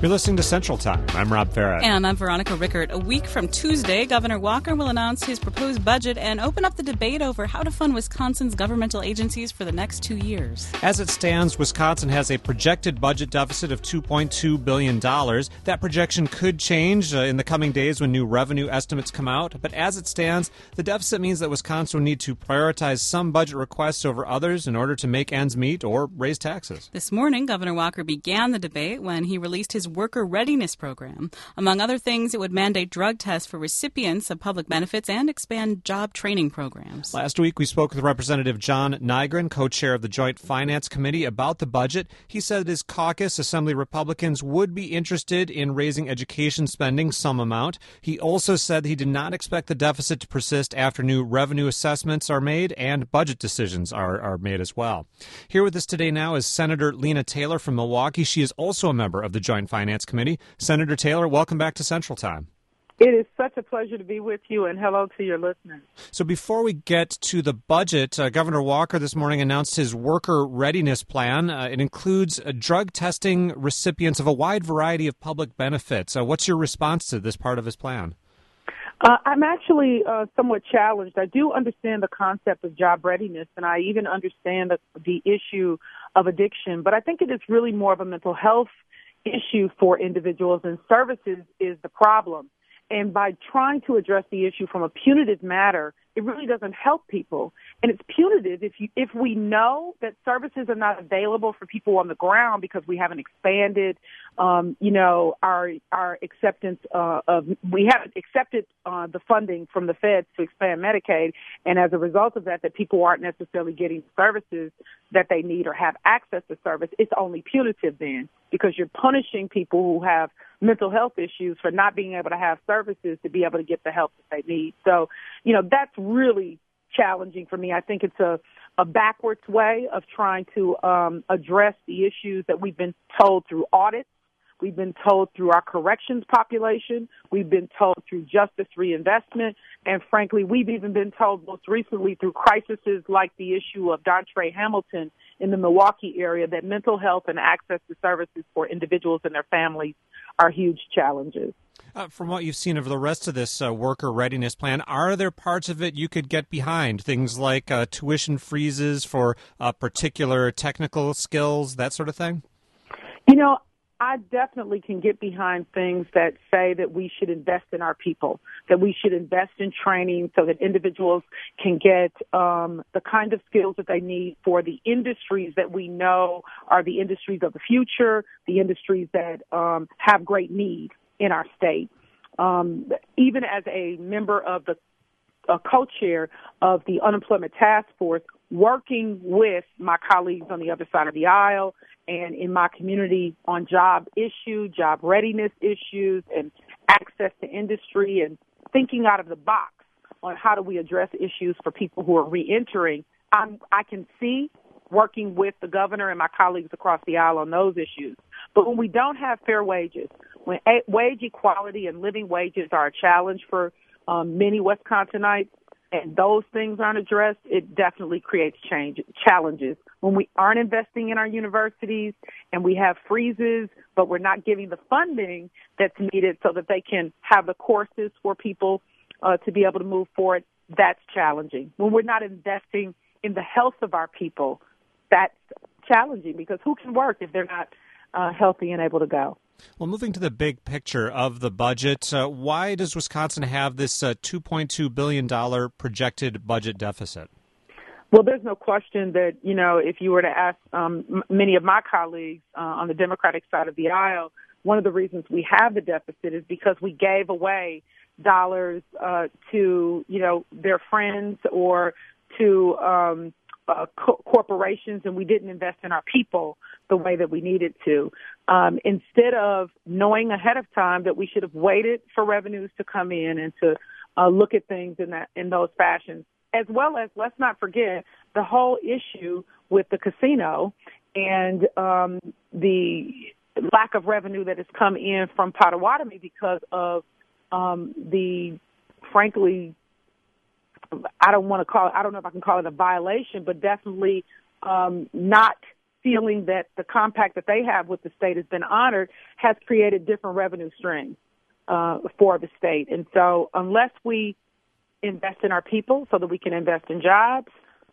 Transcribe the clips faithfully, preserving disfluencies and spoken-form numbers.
You're listening to Central Time. I'm Rob Farrett. And I'm Veronica Rickert. A week from Tuesday, Governor Walker will announce his proposed budget and open up the debate over how to fund Wisconsin's governmental agencies for the next two years. As it stands, Wisconsin has a projected budget deficit of two point two billion dollars. That projection could change uh, in the coming days when new revenue estimates come out. But as it stands, the deficit means that Wisconsin will need to prioritize some budget requests over others in order to make ends meet or raise taxes. This morning, Governor Walker began the debate when he released his worker readiness program. Among other things, it would mandate drug tests for recipients of public benefits and expand job training programs. Last week, we spoke with Representative John Nygren, co-chair of the Joint Finance Committee, about the budget. He said his caucus, Assembly Republicans, would be interested in raising education spending some amount. He also said he did not expect the deficit to persist after new revenue assessments are made and budget decisions are, are made as well. Here with us today now is Senator Lena Taylor from Milwaukee. She is also a member of the Joint Finance Committee. Senator Taylor, welcome back to Central Time. It is such a pleasure to be with you, and hello to your listeners. So before we get to the budget, uh, Governor Walker this morning announced his worker readiness plan. Uh, it includes uh, drug testing recipients of a wide variety of public benefits. Uh, what's your response to this part of his plan? Uh, I'm actually uh, somewhat challenged. I do understand the concept of job readiness, and I even understand the, the issue of addiction, but I think it is really more of a mental health issue for individuals, and services is the problem. And by trying to address the issue from a punitive matter, it really doesn't help people. And it's punitive if you, if we know that services are not available for people on the ground because we haven't expanded, um, you know, our our acceptance uh, of we haven't accepted uh, the funding from the feds to expand Medicaid, and as a result of that, that people aren't necessarily getting services that they need or have access to service. It's only punitive then, because you're punishing people who have mental health issues for not being able to have services to be able to get the help that they need. So, you know, that's really challenging for me. I think it's a, a backwards way of trying to um, address the issues that we've been told through audits. We've been told through our corrections population. We've been told through justice reinvestment. And frankly, we've even been told most recently through crises like the issue of Dontre Hamilton in the Milwaukee area that mental health and access to services for individuals and their families are huge challenges. Uh, from what you've seen of the rest of this uh, worker readiness plan, are there parts of it you could get behind? Things like uh, tuition freezes for uh, particular technical skills, that sort of thing? You know, I definitely can get behind things that say that we should invest in our people, that we should invest in training so that individuals can get um, the kind of skills that they need for the industries that we know are the industries of the future, the industries that um, have great need in our state. Um, even as a member of the a co-chair of the Unemployment Task Force, working with my colleagues on the other side of the aisle and in my community on job issue, job readiness issues, and access to industry, and thinking out of the box on how do we address issues for people who are reentering, I'm, I can see working with the governor and my colleagues across the aisle on those issues. But when we don't have fair wages, when a- wage equality and living wages are a challenge for um, many Wisconsinites, and those things aren't addressed, it definitely creates change, challenges. When we aren't investing in our universities and we have freezes, but we're not giving the funding that's needed so that they can have the courses for people uh, to be able to move forward, that's challenging. When we're not investing in the health of our people, that's challenging, because who can work if they're not uh, healthy and able to go? Well, moving to the big picture of the budget, uh, why does Wisconsin have this uh, two point two billion dollars projected budget deficit? Well, there's no question that, you know, if you were to ask um, m- many of my colleagues uh, on the Democratic side of the aisle, one of the reasons we have the deficit is because we gave away dollars uh, to, you know, their friends or to um, uh, co- corporations, and we didn't invest in our people the way that we needed to. Um, instead of knowing ahead of time that we should have waited for revenues to come in and to uh, look at things in that in those fashions, as well as, let's not forget, the whole issue with the casino and um, the lack of revenue that has come in from Potawatomi because of um, the, frankly, I don't want to call it, I don't know if I can call it a violation, but definitely um, not feeling that the compact that they have with the state has been honored has created different revenue streams uh, for the state. And so unless we invest in our people so that we can invest in jobs,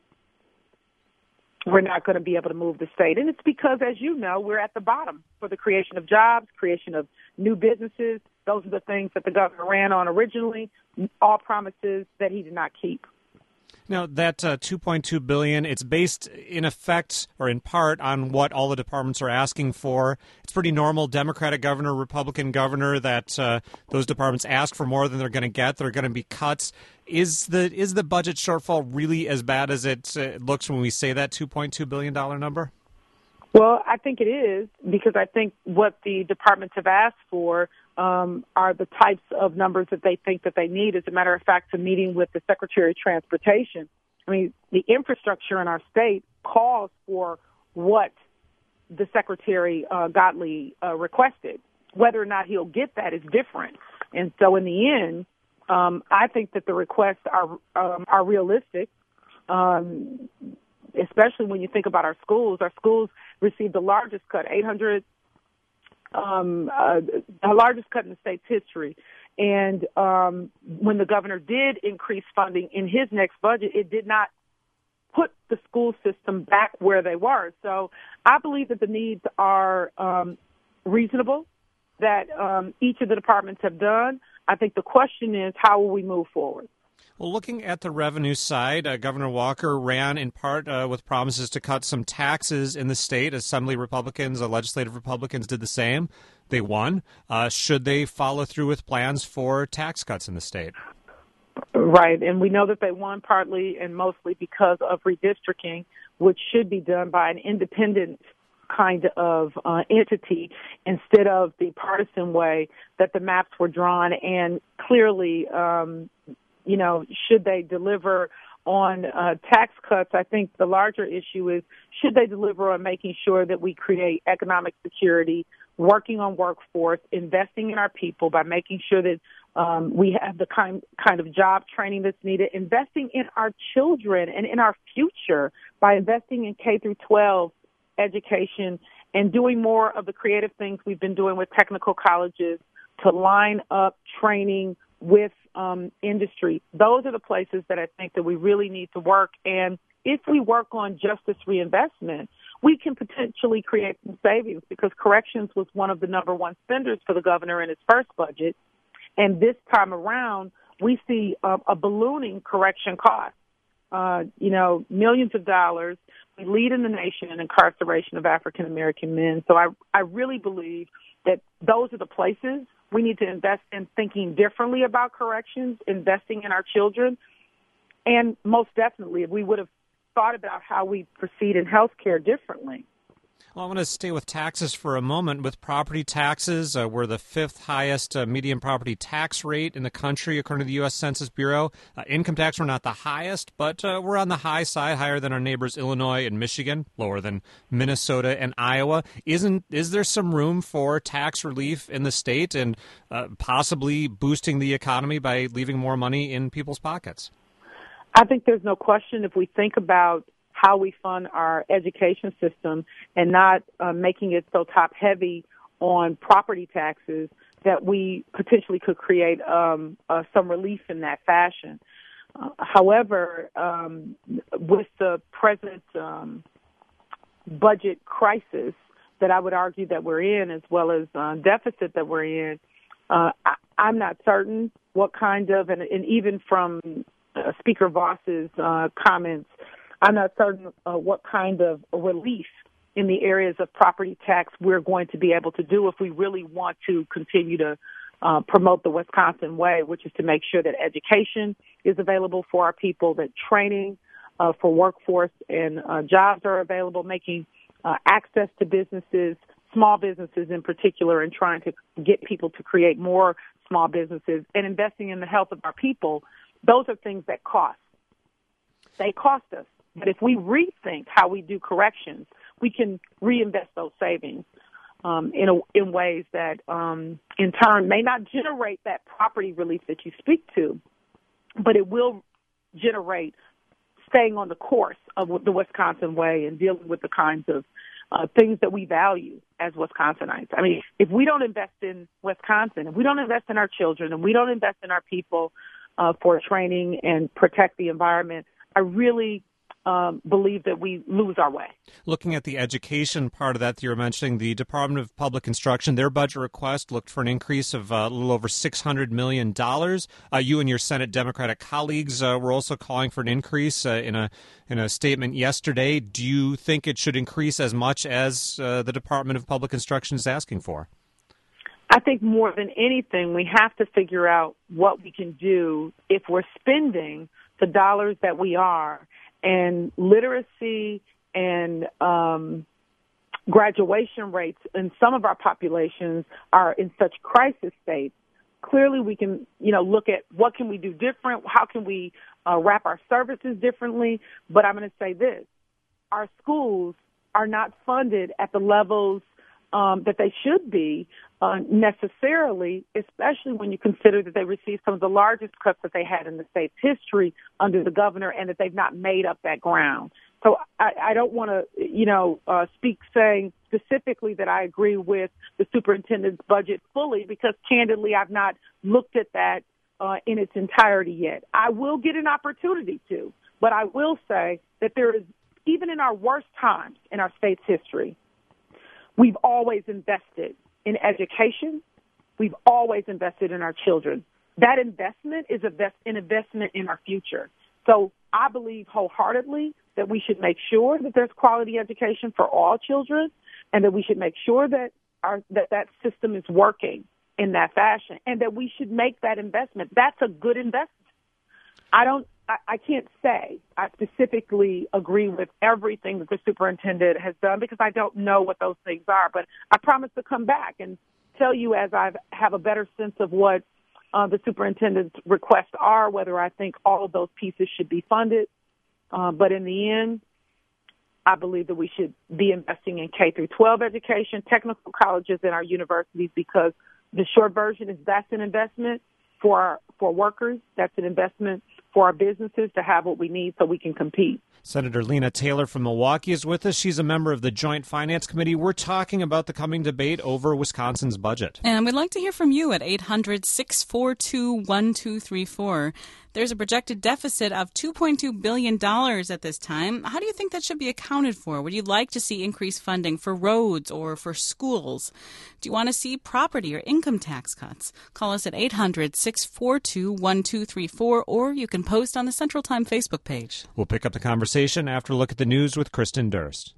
we're not going to be able to move the state. And it's because, as you know, we're at the bottom for the creation of jobs, creation of new businesses. Those are the things that the governor ran on originally, all promises that he did not keep. Now, that uh, two point two billion dollars, it's based in effect or in part on what all the departments are asking for. It's pretty normal, Democratic governor, Republican governor, that uh, those departments ask for more than they're going to get. There are going to be cuts. Is the is the budget shortfall really as bad as it uh, looks when we say that two point two billion dollars number? Well, I think it is, because I think what the departments have asked for um, are the types of numbers that they think that they need. As a matter of fact, a meeting with the Secretary of Transportation, I mean, the infrastructure in our state calls for what the Secretary uh, Gottlieb uh, requested. Whether or not he'll get that is different. And so in the end, um, I think that the requests are um, are realistic. Um, especially when you think about our schools. Our schools received the largest cut, eight hundred, um, uh, the largest cut in the state's history. And um, when the governor did increase funding in his next budget, it did not put the school system back where they were. So I believe that the needs are um, reasonable, that um, each of the departments have done. I think the question is, how will we move forward? Well, looking at the revenue side, uh, Governor Walker ran in part uh, with promises to cut some taxes in the state. Assembly Republicans, uh, legislative Republicans did the same. They won. Uh, should they follow through with plans for tax cuts in the state? Right, and we know that they won partly and mostly because of redistricting, which should be done by an independent kind of uh, entity instead of the partisan way that the maps were drawn. And clearly, um, you know, should they deliver on uh, tax cuts? I think the larger issue is, should they deliver on making sure that we create economic security, working on workforce, investing in our people by making sure that um, we have the kind kind of job training that's needed, investing in our children and in our future by investing in K through twelve education and doing more of the creative things we've been doing with technical colleges to line up training with um, industry. Those are the places that I think that we really need to work. And if we work on justice reinvestment, we can potentially create some savings, because corrections was one of the number one spenders for the governor in his first budget. And this time around, we see a, a ballooning correction cost. Uh, you know, millions of dollars. We lead in the nation in incarceration of African-American men. So I, I really believe that those are the places we need to invest in, thinking differently about corrections, investing in our children. And most definitely, if we would have thought about how we proceed in health care differently. Well, I want to stay with taxes for a moment. With property taxes, uh, we're the fifth highest uh, median property tax rate in the country, according to the U S Census Bureau. Uh, income tax, we're not the highest, but uh, we're on the high side, higher than our neighbors Illinois and Michigan, lower than Minnesota and Iowa. Isn't is there some room for tax relief in the state and uh, possibly boosting the economy by leaving more money in people's pockets? I think there's no question, if we think about how we fund our education system and not uh, making it so top-heavy on property taxes, that we potentially could create um, uh, some relief in that fashion. Uh, however, um, with the present um, budget crisis that I would argue that we're in, as well as uh, deficit that we're in, uh, I, I'm not certain what kind of, and, and even from uh, Speaker Voss's uh, comments, I'm not certain uh, what kind of relief in the areas of property tax we're going to be able to do if we really want to continue to uh, promote the Wisconsin way, which is to make sure that education is available for our people, that training uh, for workforce and uh, jobs are available, making uh, access to businesses, small businesses in particular, and trying to get people to create more small businesses, and investing in the health of our people. Those are things that cost. They cost us. But if we rethink how we do corrections, we can reinvest those savings um, in a, in ways that, um, in turn, may not generate that property relief that you speak to, but it will generate staying on the course of the Wisconsin way and dealing with the kinds of uh, things that we value as Wisconsinites. I mean, if we don't invest in Wisconsin, if we don't invest in our children, and we don't invest in our people uh, for training and protect the environment, I really Um, believe that we lose our way. Looking at the education part of that, you were mentioning the Department of Public Instruction, their budget request looked for an increase of uh, a little over six hundred million dollars. Uh, you and your Senate Democratic colleagues uh, were also calling for an increase uh, in a in a statement yesterday. Do you think it should increase as much as uh, the Department of Public Instruction is asking for? I think more than anything, we have to figure out what we can do if we're spending the dollars that we are. And literacy and um, graduation rates in some of our populations are in such crisis states. Clearly, we can, you know, look at what can we do different. How can we uh, wrap our services differently? But I'm going to say this: our schools are not funded at the levels um, that they should be uh, necessarily, especially when you consider that they received some of the largest cuts that they had in the state's history under the governor, and that they've not made up that ground. So I, I don't want to, you know, uh, speak saying specifically that I agree with the superintendent's budget fully, because candidly, I've not looked at that uh, in its entirety yet. I will get an opportunity to, but I will say that there is, even in our worst times in our state's history, we've always invested in education. We've always invested in our children. That investment is an investment in our future. So I believe wholeheartedly that we should make sure that there's quality education for all children, and that we should make sure that our that, that system is working in that fashion, and that we should make that investment. That's a good investment. I don't I, I can't say I specifically agree with everything that the superintendent has done, because I don't know what those things are. But I promise to come back and tell you as I have a better sense of what uh, the superintendent's requests are, whether I think all of those pieces should be funded. Uh, but in the end, I believe that we should be investing in K through twelve education, technical colleges, and our universities, because the short version is that's an investment for our, for workers. That's an investment for our businesses to have what we need so we can compete. Senator Lena Taylor from Milwaukee is with us. She's a member of the Joint Finance Committee. We're talking about the coming debate over Wisconsin's budget. And we'd like to hear from you at eight hundred, six four two, one two three four. There's a projected deficit of two point two billion dollars at this time. How do you think that should be accounted for? Would you like to see increased funding for roads or for schools? Do you want to see property or income tax cuts? Call us at eight hundred, six four two, one two three four, or you can post on the Central Time Facebook page. We'll pick up the conversation after a look at the news with Kristen Durst.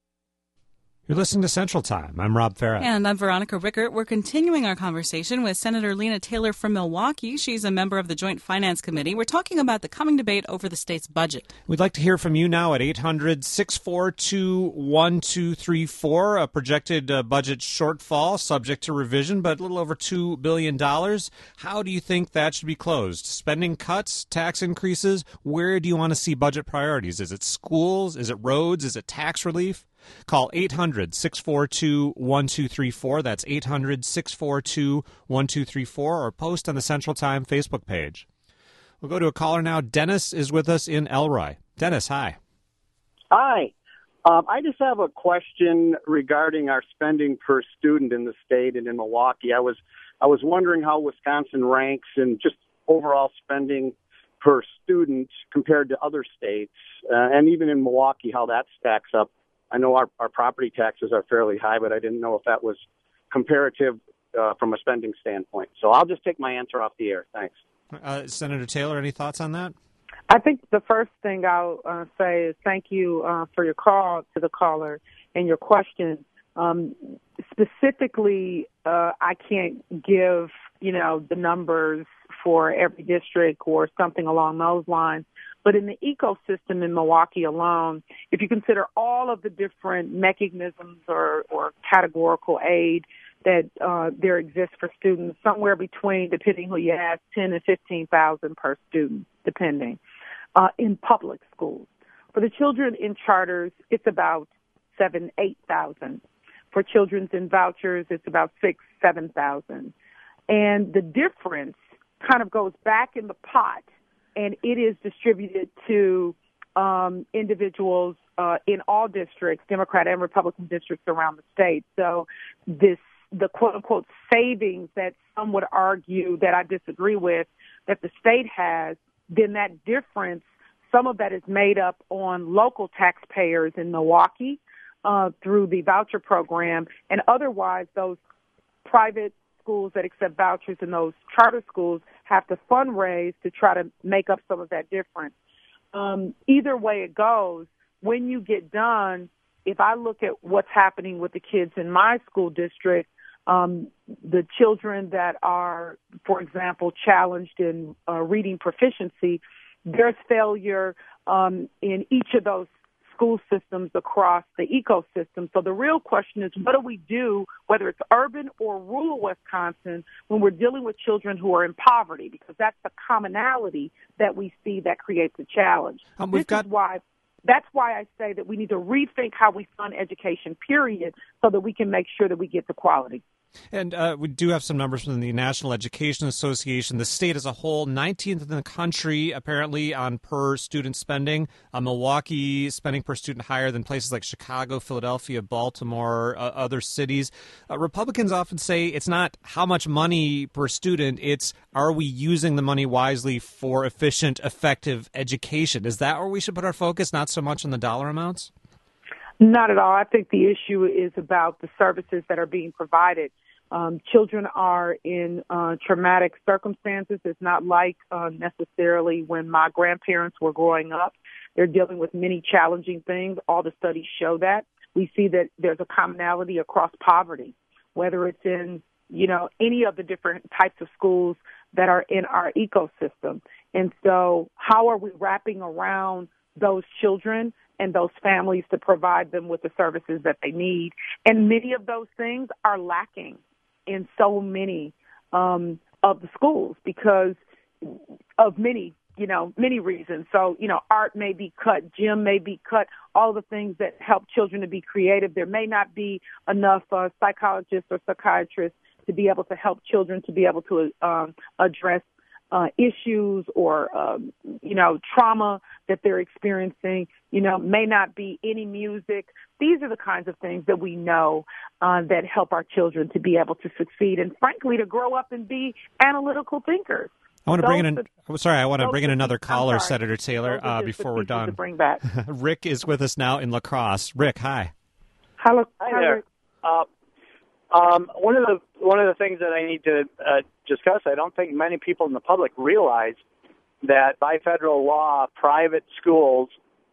You're listening to Central Time. I'm Rob Farah. And I'm Veronica Rickert. We're continuing our conversation with Senator Lena Taylor from Milwaukee. She's a member of the Joint Finance Committee. We're talking about the coming debate over the state's budget. We'd like to hear from you now at eight hundred, six four two, one two three four. A projected uh, budget shortfall subject to revision, but a little over two billion dollars. How do you think that should be closed? Spending cuts, tax increases? Where do you want to see budget priorities? Is it schools? Is it roads? Is it tax relief? Call eight hundred, six four two, one two three four. That's eight hundred, six four two, one two three four, or post on the Central Time Facebook page. We'll go to a caller now. Dennis is with us in Elroy. Dennis, hi. Hi. Um, I just have a question regarding our spending per student in the state and in Milwaukee. I was I was wondering how Wisconsin ranks in just overall spending per student compared to other states, uh, and even in Milwaukee, how that stacks up. I know our, our property taxes are fairly high, but I didn't know if that was comparative uh, from a spending standpoint. So I'll just take my answer off the air. Thanks. Uh, Senator Taylor, any thoughts on that? I think the first thing I'll uh, say is thank you uh, for your call to the caller and your question. Um, specifically, uh, I can't give, you know, the numbers for every district or something along those lines. But in the ecosystem in Milwaukee alone, if you consider all of the different mechanisms or, or categorical aid that uh, there exists for students, somewhere between, depending who you ask, ten and fifteen thousand per student, depending, uh, in public schools. For the children in charters, it's about seven, eight thousand. For children in vouchers, it's about six, seven thousand. And the difference kind of goes back in the pot, and it is distributed to um, individuals uh, in all districts, Democrat and Republican districts around the state. So this, the quote-unquote savings that some would argue that I disagree with, that the state has, then that difference, some of that is made up on local taxpayers in Milwaukee uh, through the voucher program, and otherwise those private schools that accept vouchers and those charter schools have to fundraise to try to make up some of that difference. Um, either way it goes, when you get done, if I look at what's happening with the kids in my school district, um, the children that are, for example, challenged in uh, reading proficiency, there's failure um, in each of those school systems across the ecosystem. So the real question is, what do we do, whether it's urban or rural Wisconsin, when we're dealing with children who are in poverty? Because that's the commonality that we see that creates a challenge. Um, we've this got... is why, that's why I say that we need to rethink how we fund education, period, so that we can make sure that we get the quality. And uh, we do have some numbers from the National Education Association. The state as a whole, nineteenth in the country, apparently, on per student spending. Uh, Milwaukee spending per student higher than places like Chicago, Philadelphia, Baltimore, uh, other cities. Uh, Republicans often say it's not how much money per student, it's are we using the money wisely for efficient, effective education? Is that where we should put our focus, not so much on the dollar amounts? Not at all. I think the issue is about the services that are being provided. Um, children are in uh, traumatic circumstances. It's not like uh, necessarily when my grandparents were growing up. They're dealing with many challenging things. All the studies show that. We see that there's a commonality across poverty, whether it's in, you know, any of the different types of schools that are in our ecosystem. And so how are we wrapping around those children and those families to provide them with the services that they need? And many of those things are lacking in so many um, of the schools because of many, you know, many reasons. So, you know, art may be cut, gym may be cut, all the things that help children to be creative. There may not be enough uh, psychologists or psychiatrists to be able to help children to be able to um, address Uh, issues or, um, you know, trauma that they're experiencing, you know, may not be any music. These are the kinds of things that we know uh, that help our children to be able to succeed and, frankly, to grow up and be analytical thinkers. I want to bring in. Those An, sorry, I want to bring in another the, caller, Senator Taylor, uh, before we're done. To bring back. Rick is with us now in La Crosse. Rick, hi. Hello. Hi there. Uh, um, one of the one of the things that I need to uh, discuss, I don't think many people in the public realize that by federal law, private schools,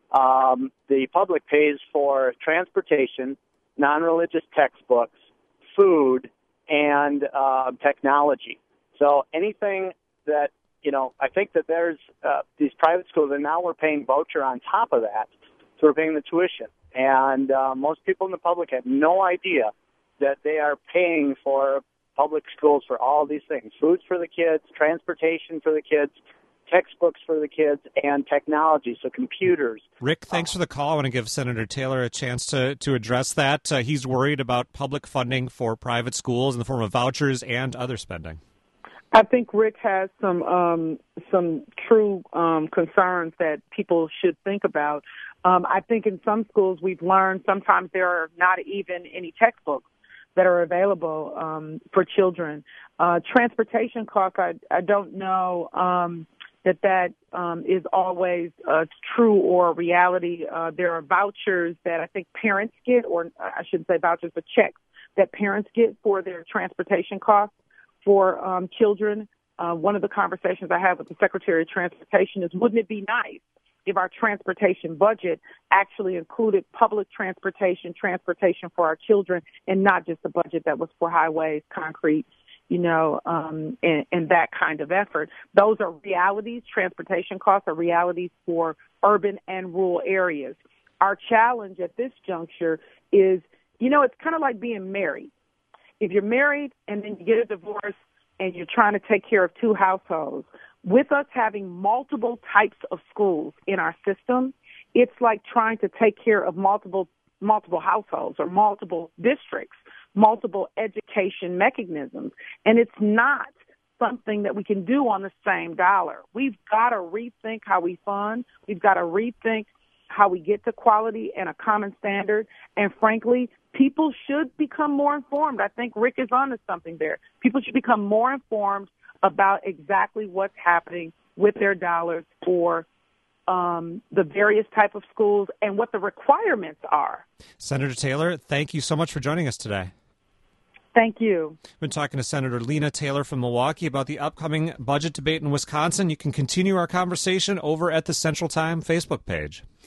um, the public pays for transportation, non-religious textbooks, food, and uh, technology. So anything that, you know, I think that there's uh, these private schools, and now we're paying voucher on top of that, so we're paying the tuition. And uh, most people in the public have no idea that they are paying for public schools for all these things: foods for the kids, transportation for the kids, textbooks for the kids, and technology, so computers. Rick, thanks for the call. I want to give Senator Taylor a chance to, to address that. Uh, he's worried about public funding for private schools in the form of vouchers and other spending. I think Rick has some um, some true um, concerns that people should think about. Um, I think in some schools we've learned sometimes there are not even any textbooks that are available um, for children. Uh, transportation costs, I, I don't know um, that that um, is always uh, true or reality. Uh, there are vouchers that I think parents get, or I shouldn't say vouchers, but checks that parents get for their transportation costs for um, children. Uh, one of the conversations I had with the Secretary of Transportation is, wouldn't it be nice if our transportation budget actually included public transportation, transportation for our children, and not just a budget that was for highways, concrete, you know, um, and, and that kind of effort. Those are realities. Transportation costs are realities for urban and rural areas. Our challenge at this juncture is, you know, it's kind of like being married. If you're married and then you get a divorce and you're trying to take care of two households, with us having multiple types of schools in our system, it's like trying to take care of multiple multiple households or multiple districts, multiple education mechanisms. And it's not something that we can do on the same dollar. We've got to rethink how we fund. We've got to rethink how we get to quality and a common standard. And frankly, people should become more informed. I think Rick is onto something there. People should become more informed about exactly what's happening with their dollars for um, the various type of schools and what the requirements are. Senator Taylor, thank you so much for joining us today. Thank you. We've been talking to Senator Lena Taylor from Milwaukee about the upcoming budget debate in Wisconsin. You can continue our conversation over at the Central Time Facebook page.